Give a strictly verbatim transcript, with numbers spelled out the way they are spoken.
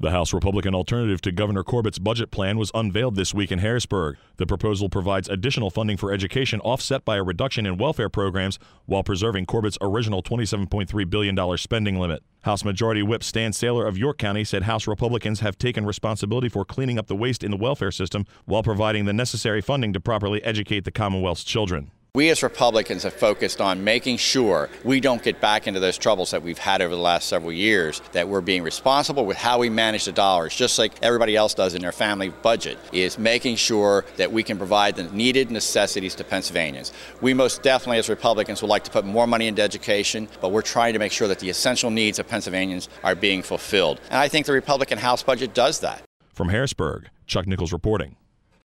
The House Republican alternative to Governor Corbett's budget plan was unveiled this week in Harrisburg. The proposal provides additional funding for education offset by a reduction in welfare programs while preserving Corbett's original twenty-seven point three billion dollars spending limit. House Majority Whip Stan Saylor of York County said House Republicans have taken responsibility for cleaning up the waste in the welfare system while providing the necessary funding to properly educate the Commonwealth's children. We as Republicans have focused on making sure we don't get back into those troubles that we've had over the last several years, that we're being responsible with how we manage the dollars, just like everybody else does in their family budget, is making sure that we can provide the needed necessities to Pennsylvanians. We most definitely as Republicans would like to put more money into education, but we're trying to make sure that the essential needs of Pennsylvanians are being fulfilled. And I think the Republican House budget does that. From Harrisburg, Chuck Nichols reporting.